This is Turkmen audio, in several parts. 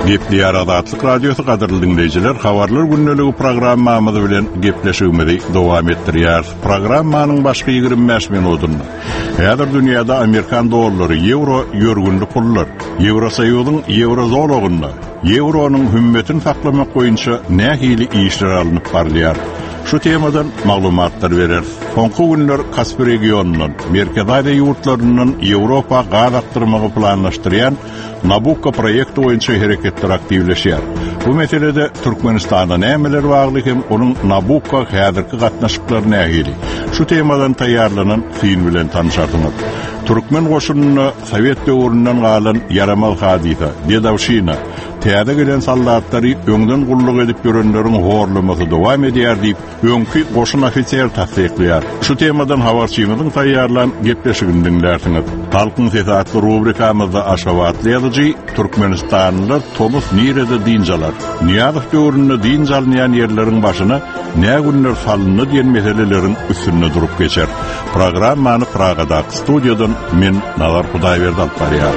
Gepli Aradatlyk Radiosu gaderly dinleyijiler, habarlar günneligi programmamyzy bilen gepleşigimizi dowam etdirýär. Programmanyň başga 25 minutunda häzir dünýäde Amerikan dollary, euro, ýörgünli pullar, Ýewrosoýuzyň Ýewrozonagynda, Ýewronyň hümmetini saklamak boýunça nähili işler alınıp barlýar. Şu temadan maglumatlar berer. Soňky günler Kaspi regionunyň Merkezi Asia ýurtlarynyň Ýewropa gaýdaktyrmagy planlaşdyrýan Nabucco proýekti boýunça hereketler aktivleşýär. Bu meselede Türkmenistanda nämeler bagly hem onuň Nabucco häzirki gatnaşyklary nähili. Şu temadan taýýarlanan film bilen tanışardyňyz. Türkmen goşunyny Sowet döwründen galan yaramal hadisa, Dedawşina, täze gelen soldatlary öňden gulluk edip görenleriň horlamasy dowam edýär diýip öňki goşun ofisier tasdikleýär. Şu temadan habarçymyzyň taýýarlan gepleşigini dinlersiňiz. Halkyň sesi adly rubrikamyzda aşawatlaýaryjy Türkmenistanlylar Tomuz nirede dinjalar. Niýazyk döwründe dinjalnýan ýerleriň başyna näme günler salyndy diýen meselelerin üstünde durup geçer. Programmany Pragada studiýadan men Nazar Hudaýberdi alyp barýar.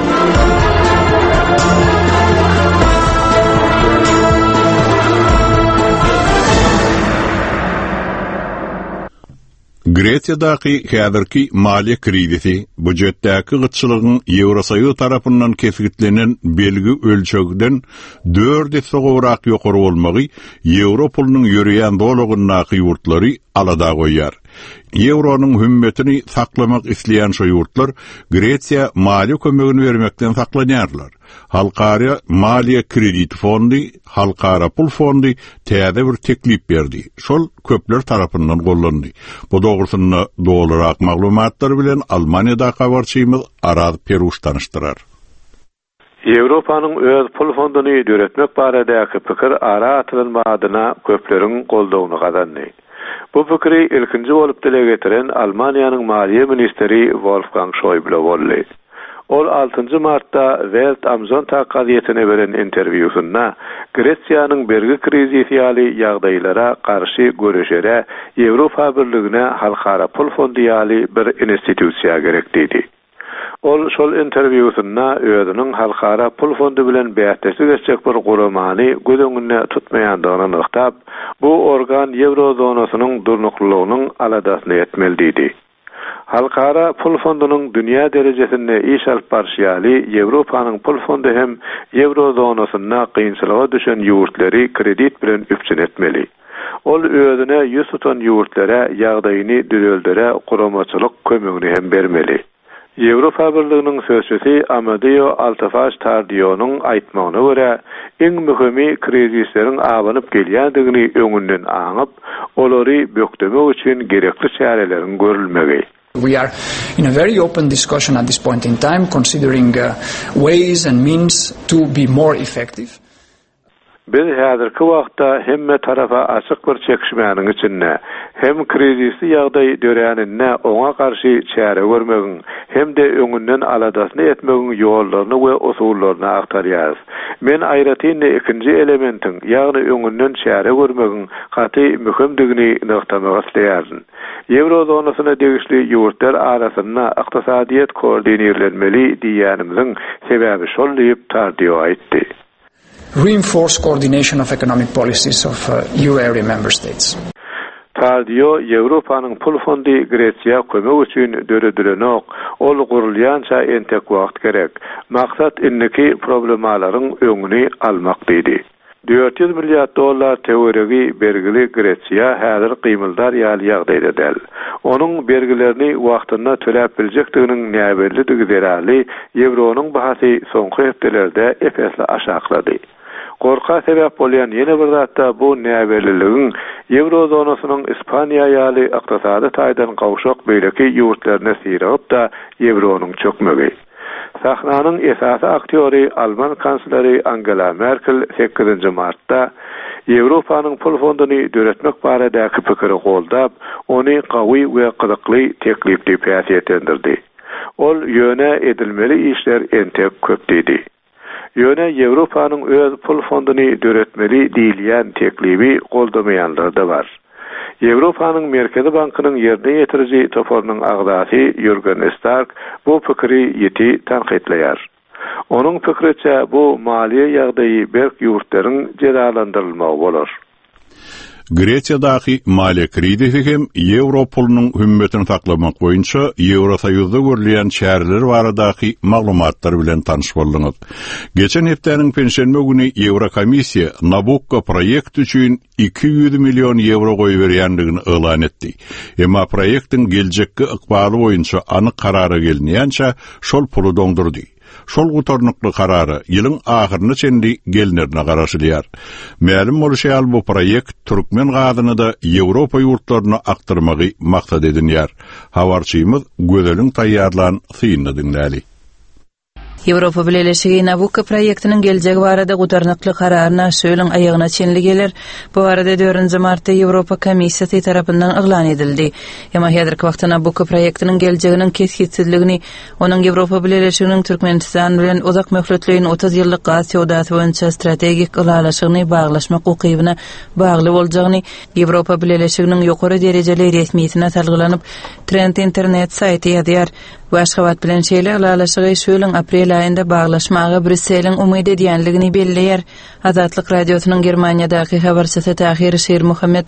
Gretsiyadaky häzirki maliýe krizisi, budjetdäki gyçylygyň Ýewrosoýuz tarapyndan kesgitlenen belgi ölçegden 4 sogowrak ýokary bolmagy Ýewro pulunyň ýöreýän dolagynaky ýurtlary alada goýýar. Ýewronyň hümmetini saklamak isleýän şo ýurtlar Gretsiýa maliýe kömegini bermekden saklanýarlar. Halkara Maliye Kredit Fondi, Halkara Pul Fondi täze bir teklip berdi. Şol köpler tarapyndan gollandy. Bu dogrusyny dolarak maglumatlar bilen Almaniýada habarçymyz Araz Peruş tanışdyrar. Ýewropanyň öz pul fonduny döretmek baradäki pikir ara atylmadyna köpleriň goldawyny gazandy. Bu pikiri ilkinji bolup dile getiren Almaniýanyň Maliýe ministeri Wolfgang Schäuble boldy. Ol 6 martda Welt am Sonntag gazetine beren interwýusynda Gretsiýanyň bergi krizisi ýaly ýagdaýlara garşy göreşere Ýewropa Birligine halkara pul fondy ýaly bir institusiýa gerek dedi. Ol şol interwýusynda özüniň halkara pul fondy bilen bähtesi geçjek bir guramany göz tutmaýandygyny nyktap, bu organ Ýewrozonasynyň durnuklygynyň aladasyny etmeli dedi. Halkara pul fondunyň dünýä derejesinde iş alyp barşýaly Ýewropanyň pul fondu hem Ýewrozonasyna kynçylyga düşen ýurtlary kredit bilen üpçün etmeli. Ol özüne ýüz tutan ýurtlara ýagdaýyny düzeltdire guramaçylyk kömegini hem bermeli. Ýewropa Birliginiň sözçüsi Amadeo Altafaj-Tardio'nyň aýtmagyna görä, iň mühimi krizisleriň abanyp gelýändigini öňünden aňyp, olary bökdemek üçin gerekli çärelerin görülmegi. We are in a very open discussion at this point in time, considering ways and means to be more effective. Biz häzirki wagtda hemme tarafa açyk bir çekişmäniň içinde hem krizisli ýagdaý dörenine oňa garşy çäre görmegiň hem de öňünden aladasyny etmegiň ýollaryny we usullaryny aktarýar. Men aýratynda ikinji elementin, ýagny öňünden çäre görmegiň gaty mühimdigini noktamak isleýärdim. Ýewrozonasyna degişli ýurtlar arasynda ykdysadyýet koordinerlenmeli diýýänimiziň sebäbi şol diýip Tardio aýtdy. Reinforce coordination of economic policies of euro area member states. Tardio Ýewropanyň pul fondy Gretsiýa kömek üçin döredülenok, ol gurulýança entek wagt gerek. Maksat inniki problemalaryň öňüni almak dedi. $400 milyar teoregi bergili Gretsiýa häzir gymyldar ýaly ýagdaýda däl. Onuň bergilerini wagtynda töläp biljekdiginiň näberligi zerali Ýewronyň bahasy soňky hepdelerde epesli aşaklady. Gorka sebäp bolýan ýene bir zatda bu näberliligiň Ýewrozonasynyň Ispaniýa ýaly ykdysady taýdan gawşak beýleki ýurtlaryna sirap da Ýewronyň çökmegi. Sahnanyň esasy aktýory Alman kansleri Angela Merkel 8 martda Ýewropanyň pul fonduny döretmek baradaky pikiri goldap, ony gawy we gyzykly teklip diýip ýaşaýandirdi. Ol ýöne edilmeli işler entek köp dedi. Ýöne Ýewropanyň öz pul fonduny döretmeli diýilýän teklibi goldamaýanlar da bar. Ýewropanyň Merkezi Bankynyň ýerine ýetiriji topornyň agdasy Jürgen Stark bu pikiri ýeti tanqidleýär. Onun pikriçe bu maliye ýagdaýy berk ýurtlaryň jeralandyrylmagy bolar. Greçiýadaky maliýe krediti hem Ýewropolunyň hümmetini taklamak boýunça Ýewrosoýuzda görülen şäherler baradaky maglumatlar bilen tanyş boldyňyz. Geçen hepdeniň pensiýa güni Ýewrokomissiýa Nabucco proýekti üçin 200 milyon euro goýup berýändigini elan etdi. Emma proýektiň geljekki ykbaly boýunça anyk karara gelinýänçe şol puly doňdurdy. Şol gutarnykly karary ýylyň ahyryna çendi gelinlerine garaşylýar. Ma'lum bolýar bu proýekt türkmen gazyny da Ýewropa ýurtlaryna aktyrmagy maksat edinýär. Habarçymyz Gözelin taýýarlan synyny dinläli. Ýewropa Birleşigi Nabucco proýektiniň geljegi barada gutarnykly kararyna şöýleň aýagyna çenligeler. Bu barada 4 martda Ýewropa Komissiýasy tarapyndan eglan edildi. Emma häzirki wagtda Nabucco proýektiniň geljeginiň kesgitsizligini, onuň Ýewropa Birleşiginiň Türkmenistan bilen uzak möhletliğin 30 ýyllyk gaz ýowdasy boýunça strategik ýalaşygyny baglaşmak ukybyna bagly boljagyny Ýewropa Birleşiginiň ýokary derejeli resmiýetine talgylanyp Trend internet saýty ýazýar. Bu aşgabat bilen şeýle ýalaşygy şöýleň aprel aýynda baglaşmagy Brüsseliň umyt edýänligini belleýär. Azatlyk radiosynyň Germaniýadaky habarçysy Tahir Şer Muhammed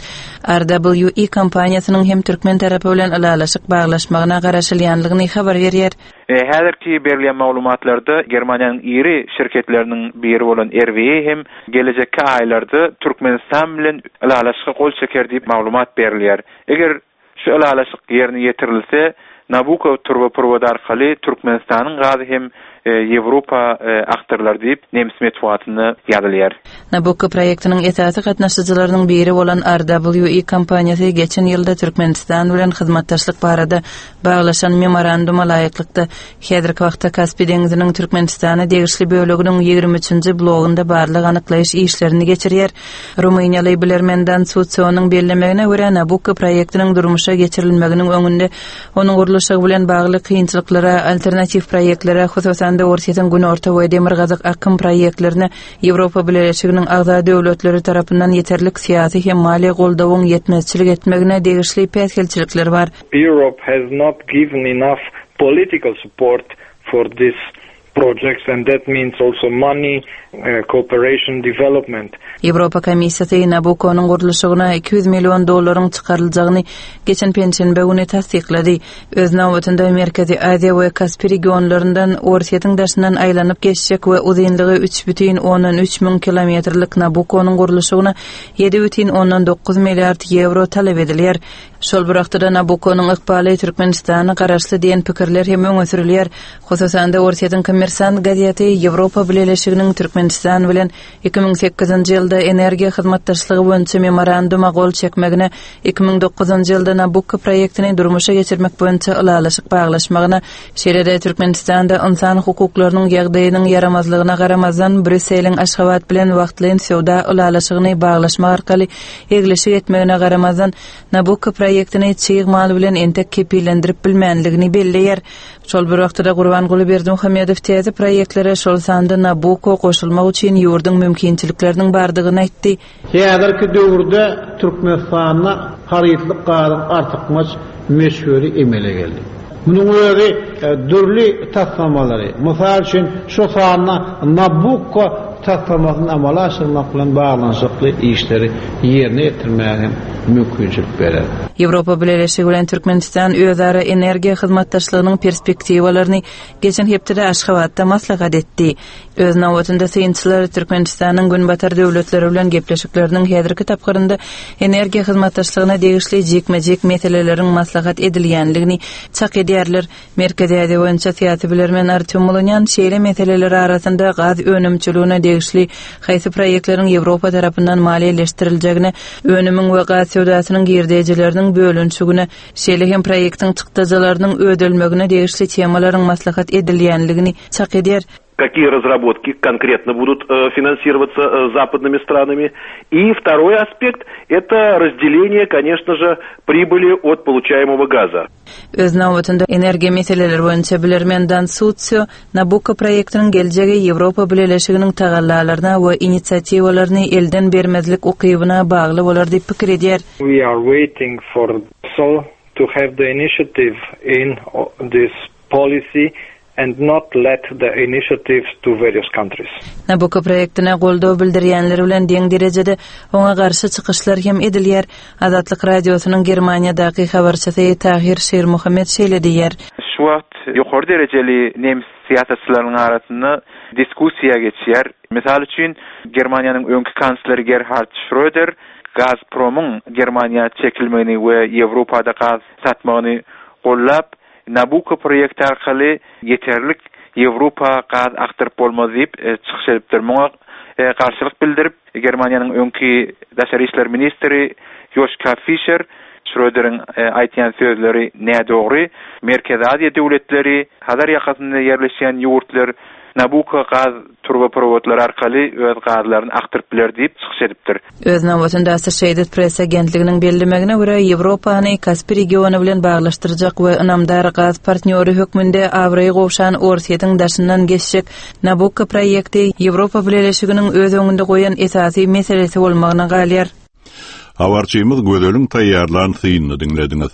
RWE kompaniýasynyň hem türkmen tarapy bilen ýalaşyk baglaşmagyna garaşylýanlygyny habar berýär. Häzirki berilýän maglumatlarda Germaniýanyň iri şirketleriniň biri bolan RWE hem gelecekki aýlarda Türkmenistan bilen ýalaşyka gol çeker diýip maglumat berilýär. Eger şu ýalaşyk ýerine ýetirilse, Nabucco turba arkaly Türkmenistanyň gazy hem Ýewropa aktarlar diýip nemis metbuatyny ýazylýar. Nabucco proýektiniň esasy gatnaşyjylarynyň biri bolan RWE kompaniýasy geçen ýylda Türkmenistan bilen hyzmatdaşlyk barada baglaşan memoranduma laýyklykda häzirki wagtda Kaspy dengiziniň Türkmenistana degişli böleginiň 23-nji blogunda barlyk anyklaýyş işlerini geçirýär. Rumyniýaly bilermenden Sutsionyň bellemegine görä Nabucco proýektiniň durmuşa geçirilmeginiň öňünde onuň guruluşy bilen bagly kynçylyklara, alternativ proýektlere, hususan Ortadan gün orta we demir gazyk akym proýektlerini Ýewropa Birleşiginiň agza döwletleri tarapyndan ýeterlik syýasy hem mali goldawyň ýetmezçilik etmegine degişli päsgelçilikler bar. Europe has not given enough political support for this projects, and that means also money, cooperation, development. Ýewropa Komissiýasy Nabucco'nun guruluşyna 200 milyon dollaryň çykarylajagyny geçen pensiýa güni tasdiklady. Öz nowatynda Merkezi Aziýa we Kaspy regionlaryndan Ortadan daşyndan aýlanyp geçjek we uzunlygy 3,13 ming kilometrlik Nabucco'nun guruluşyna 7,9 milliard euro talep edilýär. Şol bir wagtda Nabucco'nun ykbaly Türkmenistana garaşly diýen pikirler hem öňe sürilýär. Hususan da Ortadan Kommersant gazetesi Ýewropa Birleşiginiň Türkmenistan bilen 2008-nji ýylda energiýa hyzmatdaşlygy boýunça memoranduma gol çekmegine, 2009-njy ýylda Nabucco proýektini durmuşa geçirmek boýunça ýalaşyk baglaşmagyna, şeýle Türkmenistanda insan hukuklarynyň ýagdaýynyň yaramazlygyna garamazdan Brüsseliň Aşgabat bilen wagtlyň sowda ýalaşygyny baglaşmak arkaly egleşik etmegine garamazdan Nabucco proýektini çyýgmaly bilen entek kepillendirip bilmänligini belleýär. Şol bir wagtda Gurbanguly Berdimuhammedow täze proýektlere şol sanda Nabucco goşulmak üçin ýurdun mümkinçilikleriniň bardygyny aýtdy. Häzirki döwürde Türkmenistanyna harytlyk gazyň artykmaz meşhuri emele geldi. Munyň öňe dürli taslammalary, mysal üçin şu sanda Nabucco taslammasyny amala aşyrmak bilen baglanyşykly işleri ýerine ýetirmäge mümkinçilik berer. Ýewropa Birleşigi bilen Türkmenistan özara energiýa hyzmatdaşlygynyň perspektiwalaryny geçen hepde Aşgabatda maslahat etdi. Öz nowatynda synçylar Türkmenistanyň günbatar döwletleri bilen gepleşikleriniň häzirki tapgyrynda energiýa hyzmatdaşlygyna degişli jekmejek meseleleriň maslahat edilýänligini çak edýärler. Merkezi Aziýa boýunça syýasy bilermen Artyom Molonyan şeýle meseleleri arasynda gaz önümçiligine degişli haýsy proýektleriň Ýewropa tarapyndan maliýeleşdirilýägine, önümiň we gaz ýowdasynyň girdijileriniň bölünçügine, şeýle hem proýektiň çykdyjylarynyň ödelmegine degişli temalaryň maslahat edilýänligini çak edýär. Какие разработки конкретно будут финансироваться западными странами. И второй аспект – это разделение, конечно же, прибыли от получаемого газа. Öz nowatynda energiýa meseleleri boýunça bilermenden Sutsio Nabucco proýektiniň geljegi Ýewropa Birleşiginiň tagallalaryna we inisiatiwalaryny elden bermezlik ukybyna bagly bolar diýip pikir edýär. We are waiting for to have the initiative in this policy and not let the initiatives to various countries. Nabucco projektine goldaw bildirýänler bilen deň derejede oňa garşy çykyşlar hem edilýär. Azatlyk radiosynyň Germaniýadaky habarçysy Tahir Şermuhammed şeýlediýär. Şu wagt ýokary derejeli nemis siýasatçylaryň arasynda diskussiýa geçýär. Mesal üçin Germaniýanyň öňkü kansleri Gerhard Schröder Gazprom'un Germaniýa çekilmegini we Ýewropada gaz satmagyny gollap, Nabucco projekti arkaly yeterlik Ýewropa gaz aktyryp bolmaz diýip çykyş edipdir. Muňa garşylyk bildirip Germaniýanyň öňkü daşary işler ministri Joschka Fischer Schröder'in aýtýan sözleri näme dogry? Merkez Aziýa döwletleri, Hazar ýakasynda ýerleşýän ýurtlar Nabucco gaz turboprovodlary arkaly öz gazlaryny aktyryp biler diýip çykyş edipdir. Öz nawatynda Associated Press agentliginiň bellemegine görä Ýewropany Kaspy regiony bilen baglaşdyrjak we ynamdar gaz partnýory hökmünde awry gowşan orsiýetiň daşyndan geçjek Nabucco projekti Ýewropa birleşiginiň öz öňünde goýan esasy meselesi bolmagyna galýar. Habarçymyz Gödeliň taýýarlan synyny dinlediňiz.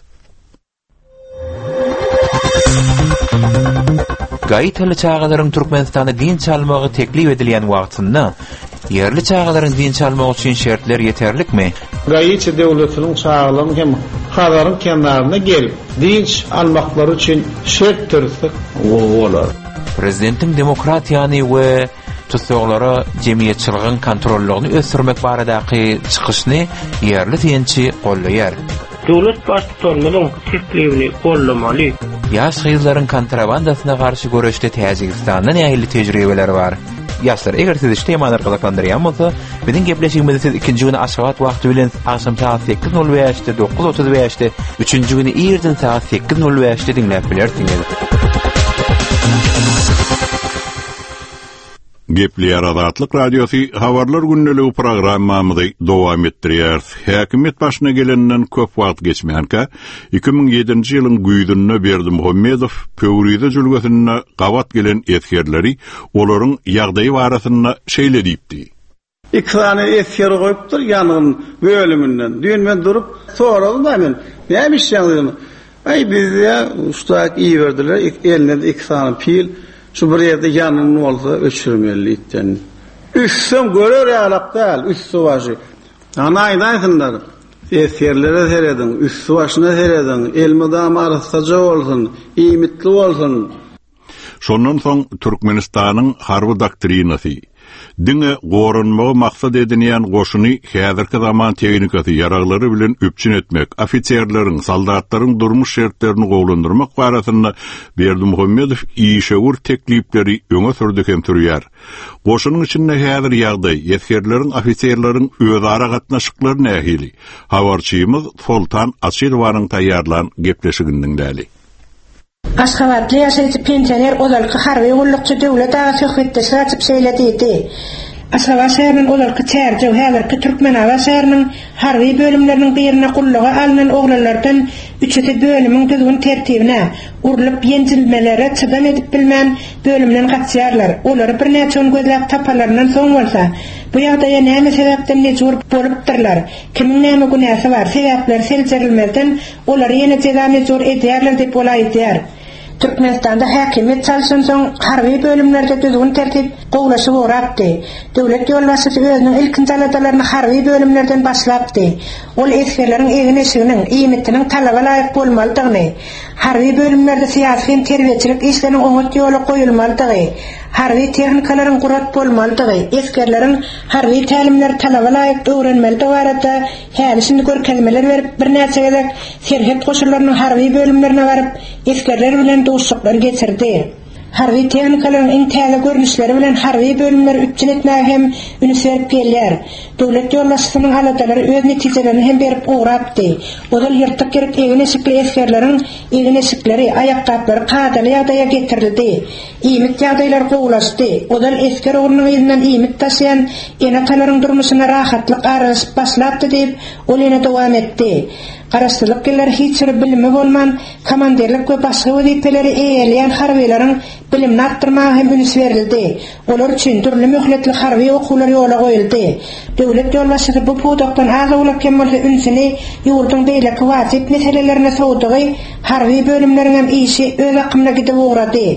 Gaýtaly çağalaryň Türkmenistana din çalmagy teklip edilýän wagtynda yerli çağalaryň din çalmagy üçin şertler yeterlikmi? Gaýçy döwletiniň çağalamy hem Hazaryň kenarına gelip din almaklary üçin şert türsek bolar. Prezidentiň demokratiýany we tutsaglara jemgyýetçiligiň kontrollerini ösürmek baradaky çykyşyny yerli diýençi gollaýar. Döwlet başçylarynyň teklibini gollamaly. Ýaş gyzlaryň kontrabandasyna garşy görüşde Täjikistanda nähili tejribeler bar. Ýaşlar, eger siz şu temany arkalandyrýan bolsa, biziň gepleşigimizde siz ikinji güni aşgabat wagty bilen akşam saat 8:05-de 9:35-de, üçünji güni ýerden saat 8:05-de dinläp bilersiňiz. Gepleýär Azatlyk Radiosy habarlar günneligi programmamyzy dowam etdirýär. Häkimet başyna gelenden köp wagt geçmeýänkä 2007-nji ýylyň güýdünde Berdimuhammedow Pöwride jülgesine gawat gelen etkerleri olaryň ýagdaýy barasynda şeýle diýipdi. İki tane etker goýupdyr ýanyň bölümünden. Dün men durup soradım da men näme iş ýagdaýyny. Ay bizde ustak iyi verdiler. Eline iki tane pil. Şu bir yerde yanının olsa öçürmeli itten. Üssüm görür alaptal, üssü başı. Anaydan sınlar. Esirlere seredin, üssü başına seredin. Elmidam arasıca olsun, iyimitli olsun. Şondan soň Türkmenistanyň harby doktrinasy diňe gorunmagy maksat edilýän goşuny häzirki zaman tehnikasy ýaraglary bilen öpçün etmek, ofitserleriň, soldatlaryň durmuş şertlerini gowlandyrmak barasynda Berdimuhammedow işegur teklipleri öňe sürdi hem sürýär. Goşunyň içinde häzir ýagdaý, ýetgerleriň, ofitserleriň özara gatnaşyklary nähili. Habarçymyz Sultan Asyrowaryň taýýarlan gepleşiginden däli. Aşgabatly ýaşaýjy pensioner olarky harby gullukçy döwlet agasy hökmetde satyp şeýledidi. Aşgabat şäheriniň olarky çärjew häzirki Türkmenawa şäheriniň harby bölümleriniň birine gulluga alynan oglanlardan üçeti bölümiň düzgün tertibine urulyp ýenjilmelere çydam edip bilmän bölümden gatşýarlar. Olary bir näçe gözläp tapalaryndan soň bolsa, bu ýagdaýa näme sebäpden mejbur bolupdyrlar? Kimiň näme günäsi bar? Sebäpler seljerilmeden olary ýene jeda mejbur edýärler diýip bolaýdýar. Türkmenistanda häkimet çalşan soň harby bölümlerde düzgün tertip gowlaşy borapdy. Döwlet ýolbaşçysy özüniň ilkinji aladalaryny harby bölümlerden başlapdy. Ol eskerleriň egine şüňiň iýmitiniň talaba laýyk bolmalydygyny, harby bölümlerde syýasy terbiýeçilik işleriniň oňat ýola goýulmalydygy, harby tehnikalaryň gurat bolmalydygy, eskerleriň harby tälimleri talaba laýyk öwrenmeligi barada hälisini görkezmeler berip bir näçe gezek serhet goşularynyň harby bölümlerine baryp eskerler bilen dostluklar geçirdi. Harby tehnikalaryň iň täze görnüşleri bilen harby bölümler üçin etmäge hem üniversitet gelýär. Döwlet ýolbaşçysynyň aladalary öz netijelerini hem berip ugrapdy. Odal ýurtda gerek egine şekli eskerleriň egine şekleri, aýakgaplary kadaly ýagdaýa getirildi. Iýmit ýagdaýlar gowlaşdy. Odal esker ogrunyň ýyzynyň iýmit taşıyan enatalaryň durmuşyna rahatlyk araşyp başlapdy diýip ol ýene dowam etdi. Garaşdyrlyk geller hiç bir bilimi bolman, komanderlik we başga wezipeleri eýeleýän harbylaryň bilimini artdyrmagy hem üns berildi. Olar üçin türlü möhletli harby okulary ýola goýuldy. Döwlet ýolbaşçysy bu podakdan az bolap kemolsa ünsini ýurduň beýleki wajyp meselelerine sowdugy harby bölümleriň hem işi öz akymyna gidip ugrady.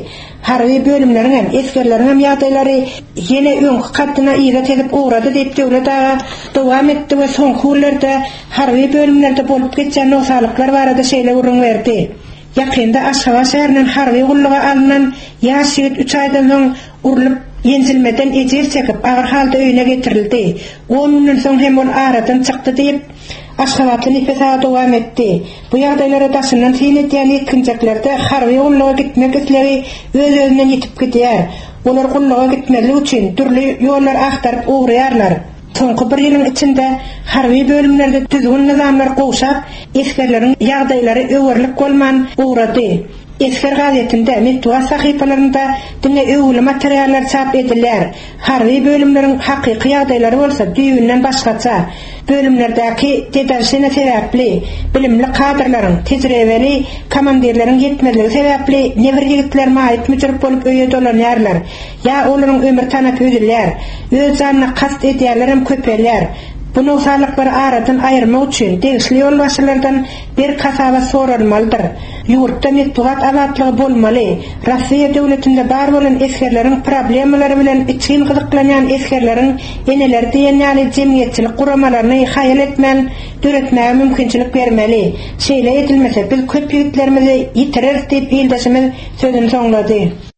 harbi bölümlerin hem eskerlerin hem ýagdaýlary ýene öňkü katdyna ýyrat edip uğrady diýip döwlet dowam etdi we soňky ýyllarda harbi bölümlerde bolup geçen nosalyklar barada şeýle urun berdi. Ýakynda Aşgabat şäheriniň harbi gulluga alynan ýaşyt 3 aýdan soň urulup ýenzilmeden ejir çekip agyr halda öýüne getirildi. 10 günden soň hem ol aradan çykdy diýip Aşgabatly nifesa dowam etdi. Bu ýagdaýlara daşynan tiýin etýän ýetkinjeklerde harby gulluga gitmek isleri öz-özünden ýetip gidýär. Olar gulluga gitmeli üçin türli ýollar agtaryp uğraýarlar. Soňky bir ýylyň içinde harby bölümlerde düzgün nizamlar gowşap, eskerleriň ýagdaýlary öwürlik bolman uğrady. Esker gazetinde, metduat sahypalarynda dine öwürli materiallar çap edilýär. Harby bölümleriň hakyky ýagdaýlary bolsa düýünden başgaça. Bölümlerdäki tedaşyna sebäpli, bilimli kadrlaryň, tejribeli komandirleriň ýetmezligi sebäpli newer ýigitler maýyt müjrik bolup öýe dolanýarlar. Ýa olaryň ömür tanap ödülýär, öz janyna kast edýärler hem köpelýär. Bu nosalyklar aradan aýyrmak üçin degişli ýol başlardan bir kasaba sorulmalydyr. Ýurtda metduat awatlygy bolmaly. Rossiýa döwletinde bar bolan eskerleriň problemlary bilen için gyzyklanýan eskerleriň eneler diýen jemgyýetçilik guramalaryny haýal etmän, döretmäge mümkinçilik bermeli. Şeýle edilmese biz köp ýigitlerimizi ýitirer diýip ýyldaşymyz sözüni soňlady.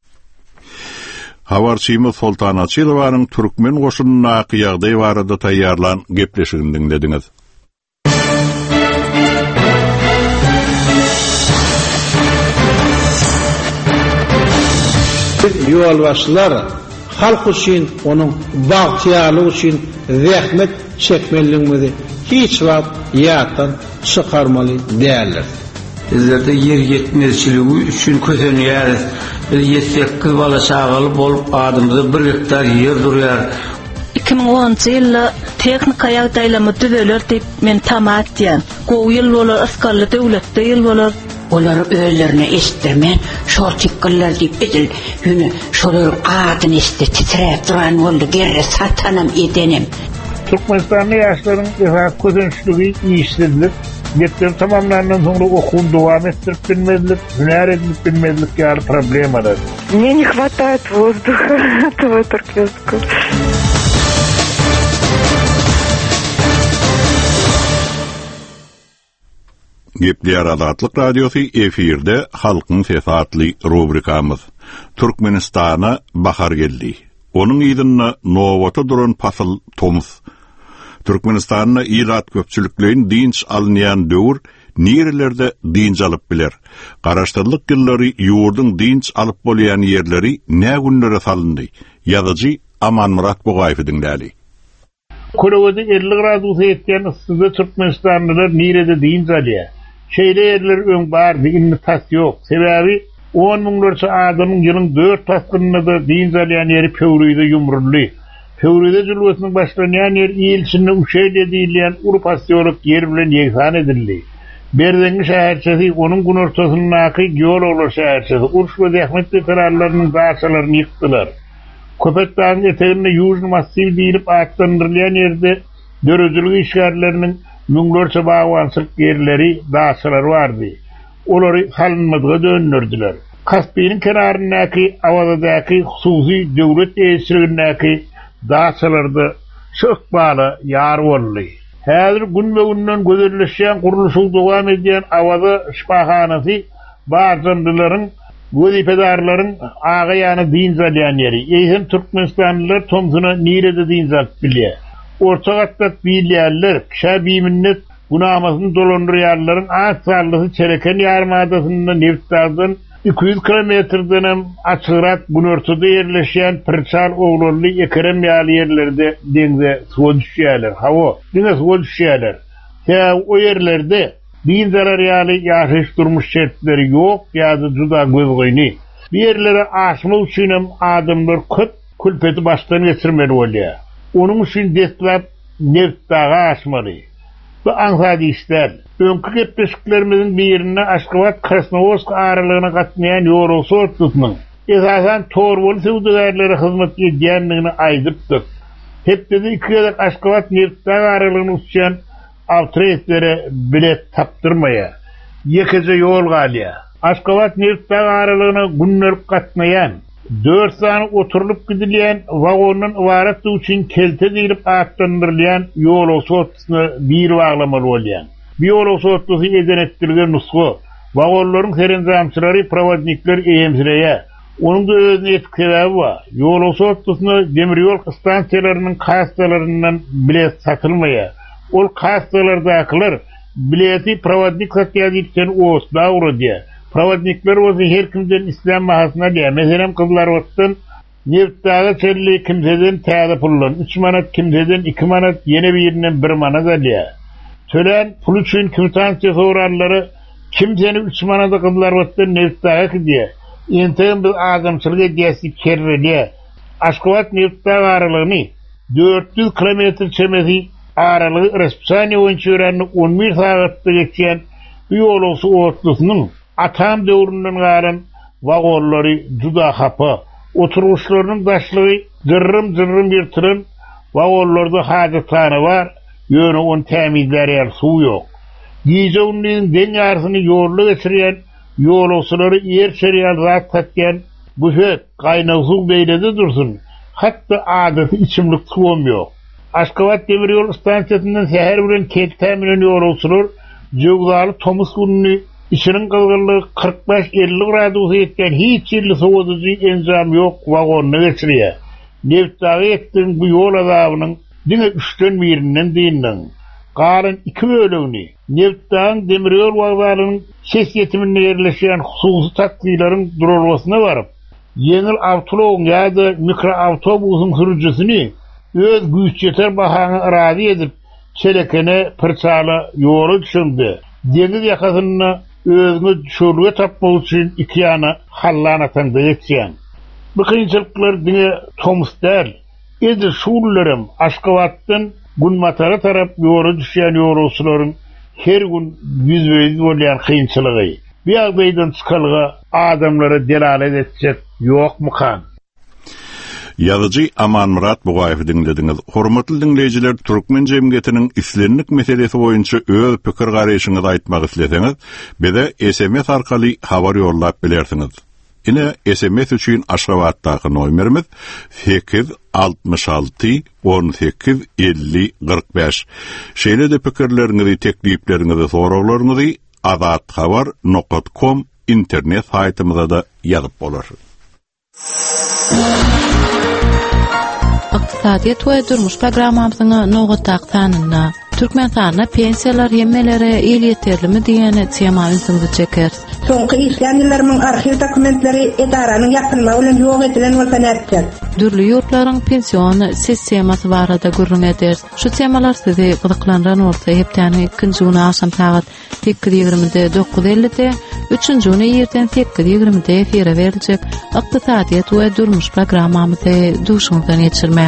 Habarçymyz Sultan Açylowanyň türkmen goşunyna ýagdaý barada taýýarlan gepleşigini dinlediňiz. Ýolbaşçylar halk üçin, onuň bagtýarlygy üçin zähmet çekmeliligini hiç wagt ýatdan çykarmaly däldir. Bizlerde yer yetmezçiligi üçin kösenýäris. Bir 7-8 bala çagaly bolup adymyzda 1 hektar yer durýar. 2010-njy ýylda teknika ýagdaýlamy düzeler diýip men tamat diýen. Gowy ýyl bolar, askarly döwletde ýyl bolar. Olar özlerine estirmen, şol çykkylar diýip edil. Ýöne şolar adyny esde titrep duran boldy, gerre satanam edenim. Türkmenistan'da yaşların közençlüğü iyiştirdiler. Getler tamamlanan sonra okul devam ettirip bilmedilik, hüner edilip bilmedilik yani problem var. Мне не хватает воздуха, этого туркменского. Gepler Adatlyk Radiosu efirde halkyň sesi atly rubrikamyz. Türkmenistana bahar geldi. Onuň ýylyna nowata duran pasıl tomuz. Türkmenistanyna ýylat köpçüliklerin dinç alynýan döwür nerelerde dinç alyp biler. Garaşdyrlyk ýyllary ýurduň dinç alyp bolýan ýerleri nä günlere salyndy. Ýazyjy Amanmurat Bogaýew dinläli. Kurawada 50 gradus etken ısıda Türkmenistanlılar nerede dinç alýar. Şeýle ýerler öň bar diýilni tas ýok. Sebäbi 10 miňlerçe adamyň ýylyň 4 tasgynyna da dinç alýan ýeri Pöwrüýde ýumrully. Pöwrüýde jülwetiniň başlanýan ýer ýylçyny uşeýle diýilýän urpasyoluk ýer bilen ýeksan edildi. Berdengi şäherçesi onuň gün ortasyndaky ýol olar şäherçesi Urş we Zähmet terörlarynyň başçylaryny ýykdylar. Köpekdağın eteğinde Yuzn Massiv diýilip aýtlandyrylýan ýerde dörejiligi işgärleriniň müňlerçe bawanslyk ýerleri, daşlar bardy. Olary halynmadyga döndürdiler. Kaspiyň kenaryndaky awazadaky hususy döwlet ýetirigindäki daşlarda çok bala ýar boldy. Häzir gün we günden gözelleşýän guruluşy dowam edýän awaza şifahanasy bazandylaryň Wözipedarlaryň agaýany dinç alýan ýeri. Eýsem Türkmenistanlylar tomsuny nerede dinç alyp bilýär. Orta gatda bilýärler, şäbi minnet gunamasyny dolandyrýarlaryň aýtlarlygy çereken ýarmadasynda neftdardan 200 kilometrden hem açyrak gün ortada ýerleşýän Pirçal oglary ekrem ýaly ýerlerde deňze suwa düşýärler. Hawa, deňe suwa düşýärler. O ýerlerde din zararyaly ýaşaş durmuş şertleri ýok, ýa-da juda gözgöýni. Bir ýerlere aşmak üçin hem adamlar köp külpeti başdan geçirmeli bolýar. Onuň üçin deslap neftdaga aşmaly. Bu aňsady işler. Öňkü gepleşiklerimiziň birine Aşgabat Krasnoyarsk aralygyna gatnaýan ýol sortutmaň. Esasan torbol sewdagärlere hyzmat edýänligini aýdypdyk. Hepde ikide Aşgabat neftdaga aralygyny uçýan Avtretlere bilet taptırmaya, yekice yol galya. Aşgabat Neftdağ aralygyna günlerip gatnayan 4 sany oturulup gidilýän wagondan ibaret üçin kelte diýilip atlandyrylýan ýolawçy otlusyna bir baglamaly bolýan. Bu ýolawçy otlusy eden etdirilgen nusga wagonlaryň serenzamçylary prowadnikler eýemsireýär. Onun da özüne etki sebebi var. Ýolawçy otlusyna demirýol stansiýalarynyň kassalaryndan bilet satylmaýar. Ol kassalardakylar bileti prowadnik satýar diýsen osda uradýar. Prowadnikler ozy her kimden islam mahasyna diýär. Meselem kızlar otdan Neftdaga çelli kimseden täze pullan 3 manat, kimseden 2 manat, ýene birinden 1 manat alýar. Tölen pul üçin kwitansiýa sorarlary kimseni 3 manata kızlar otdan Neftdaga gidiýär. Enten bir adamçylyk edýäsi kerrelýär. Aşgabat Neftdağ aralygyny 400 kilometr çemesi aralygy Raspaniýa boýunça 11 sagatda geçýän bu ýolawçy otlusynyň atam döwründen galan wagonlary juda hapa. Oturuşlarynyň daşlygy jyrrym ýertiren wagonlarda hajatany bar, ýöne on tämizlerýär suw ýok. Giýjewniň deň ýarsyny ýolda geçirýän ýolawçylary ýer şeriýal zat tatýan bu höt gaýnaw suw beýlede dursun. Hatda adaty içimlik suwam ýok. Aşgabat demirýol stansiýasyndan şäher bilen ketden bilen ýolawçylar jogdary Tomus gününi içiniň gylgyrlygy 45-50 gradusy ýetgen hiç ýerli sowadyjy enzam ýok wagonna geçirýär. Neftdaga etdiň bu ýol azabynyň diňe 3den birinden diýinden galan 2 bölegini Neftdaň demirýol wagtlarynyň ses ýetiminde ýerleşýän hususy taksiýlaryň durulmasyna baryp, ýeňil awtolow ýa-da mikroawtobusyň sürüjüsini öz güýç ýeter bahana iradi edip çelekene pırçala ýola düşündi. Deniz ýakasyna özüne şurga tapmak üçin iki ýana hallanatan geçýän. Bu kynçylyklar diňe Tomusdal, edi şuurlarym Aşgabatdan Gunmatara tarap ýola düşýän ýolawçylaryň her gün ýüzbeýiz bolýan kynçylygy. Bu ýagdaýdan çykalga adamlara delalet etjek ýokmy kan? Yazıcı Aman Murat Bugaýew dinlediňiz. Hormatly dinleýijiler, Türkmen jemgyýetiniň islenlik meselesi boýunça öz pikir garaýşyňyzy aýtmak isleseňiz, bize SMS arkaly habar ýollap bilersiňiz. Ine SMS üçin Aşgabatdaky nomerimiz 866 18 50 45. Şeýle-de pikirleriňizi, teklipleriňizi, soraglaryňyzy azathabar.com internet saýtymyza da ýazyp bolar. Iqtisadiýet we durmuş programmamyzyň nowgatda tanyna Türkmenistanda pensiýalar ýemmeleri el ýeterlimi diýen temawy syňdy çeker. Soňky islam ýyllarynyň arxiv dokumentleri edaranyň ýakynlygy bilen ýok edilen bolsa näçe? Dürli ýurtlaryň pensiýon sistematy barada gurrun eder. Şu temalar sizi gyzyklandyran bolsa hepdäni 2-nji güni aşam saat 8:20-9:50-de, 3-nji güni ýerden 8:20-de efire beriljek Iqtisadiýet we durmuş programmamyzy duşuňdan ýetirmäň.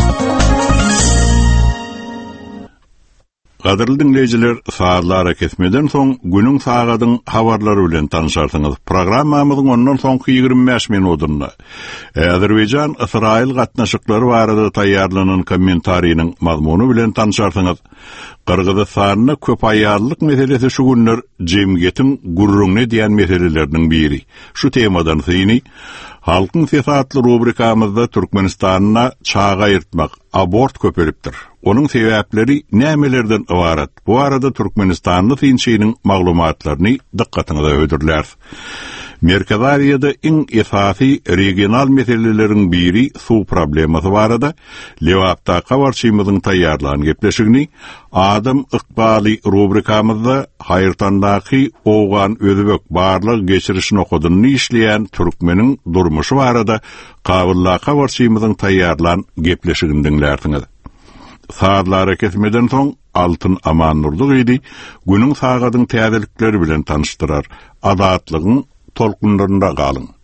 Gaderly dinleýijiler, saatlara kesmeden soň günüň sagadyň habarlary bilen tanışarsyňyz. Programmamyzyň ondan soňky 25 minutyna Azerbaýjan Israil gatnaşyklary barada taýýarlanan kommentariýanyň mazmuny bilen tanışarsyňyz. Kırgızstanyň köp aýarlyk meselesi şu günler jemgyýetiň gurrungy diýen meseleleriniň biri. Şu temadan syny halkyň siyasatly rubrikamyzda Türkmenistanyna çağa ýertmek, abort köpelipdir. Onun sebäpleri nämelerden ibarat? Bu arada Türkmenistanly synçynyň maglumatlaryny dikkatiňize öýdürler. Merkezi Aziýada iň esasy regional meseleleriň biri suw problemasy barada Lewapda kawarçymyzyň taýýarlanan gepleşigini Adam ykbaly rubrikamyzda haýyrtandaky oğan özbek barlyk geçirişini okudyny işleýän türkmeniň durmuşy barada Kabylla kawarçymyzyň taýýarlanan gepleşigini dinlersiňiz. Saatlara kesmeden soň Altyn Aman Nurly idi günüň sagadyň täzelikleri bilen tanıştyrar. Adatlygyň tolkunlarında galyň.